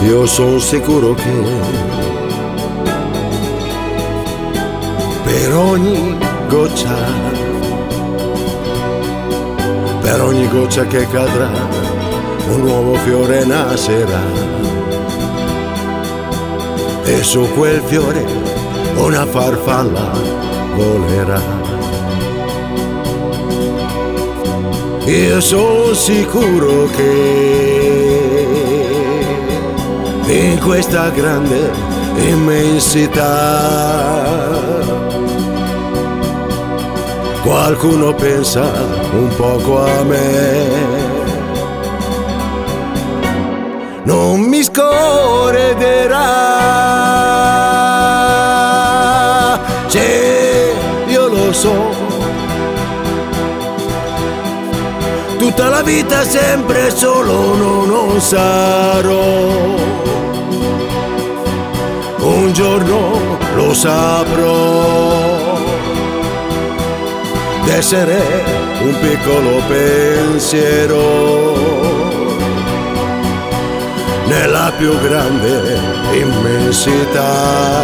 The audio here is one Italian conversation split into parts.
Io sono sicuro che per ogni goccia che cadrà, un nuovo fiore nascerà. E su quel fiore una farfalla volerà. Io sono sicuro che in questa grande immensità qualcuno pensa un poco a me. Non mi scorderà, se io lo so, tutta la vita sempre solo non sarò. Un giorno lo saprò d'essere un piccolo pensiero nella più grande immensità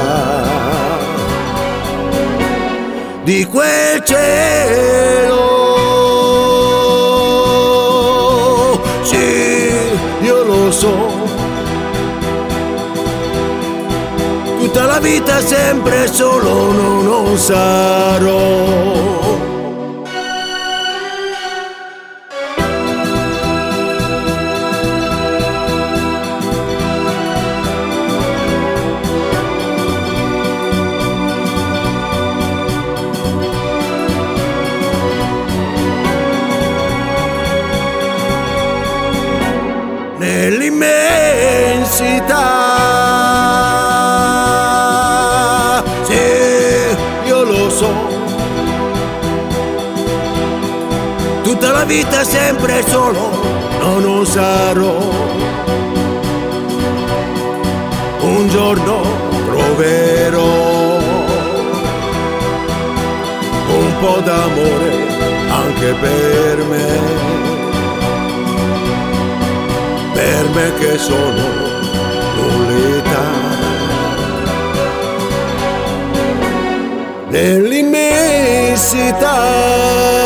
di quel cielo. Sì, io lo so, tutta la vita sempre solo non sarò. Nell'immensità, sì, io lo so, tutta la vita sempre solo non sarò. Un giorno troverò un po' d'amore anche per me che sono nullità. Nell'immensità